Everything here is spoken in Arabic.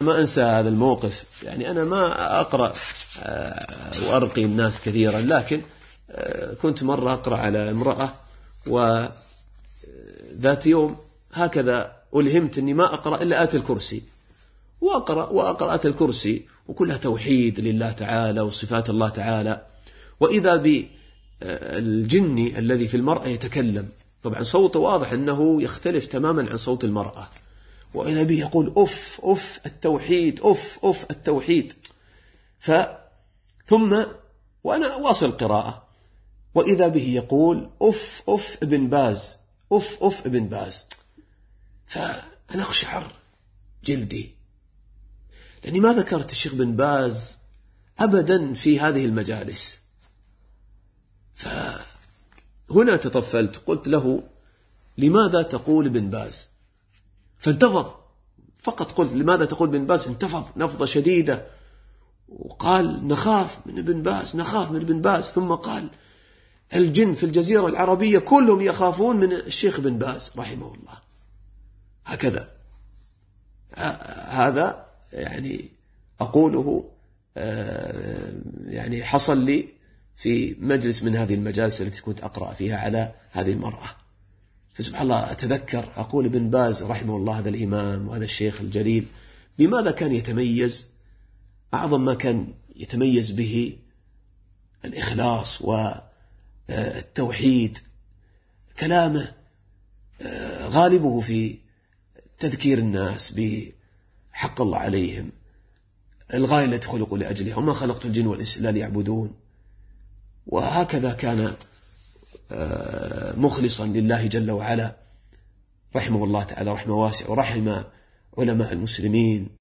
ما أنسى هذا الموقف. يعني أنا ما أقرأ وأرقي الناس كثيرا، لكن كنت مرة أقرأ على امرأة، وذات يوم هكذا ألهمت أني ما أقرأ إلا آية الكرسي، وأقرأ آية الكرسي وكلها توحيد لله تعالى وصفات الله تعالى، وإذا بالجن الذي في المرأة يتكلم، طبعا صوته واضح أنه يختلف تماما عن صوت المرأة، وإذا به يقول أف أف التوحيد، أف أف التوحيد. ثم وأنا واصل قراءة، وإذا به يقول أف أف ابن باز، أف أف ابن باز. فأنا أخشعر جلدي، لأني ما ذكرت الشيخ بن باز أبدا في هذه المجالس. فهنا تطفلت، قلت له لماذا تقول ابن باز؟ فانتفض، فقط قلت لماذا تقول ابن باز، انتفض نفضة شديدة وقال نخاف من ابن باز، نخاف من ابن باز. ثم قال الجن في الجزيرة العربية كلهم يخافون من الشيخ بن باز رحمه الله. هكذا هذا يعني أقوله يعني حصل لي في مجلس من هذه المجالس التي كنت أقرأ فيها على هذه المرأة. فسبحان الله أتذكر أقول ابن باز رحمه الله، هذا الإمام وهذا الشيخ الجليل، بماذا كان يتميز؟ أعظم ما كان يتميز به الإخلاص والتوحيد. كلامه غالبه في تذكير الناس بحق الله عليهم، الغاية التي خلقوا لأجلها، وما خلقت الجن والإنس إلا ليعبدون. وهكذا كان مخلصا لله جل وعلا رحمه الله تعالى رحمة واسعة، ورحم علماء المسلمين.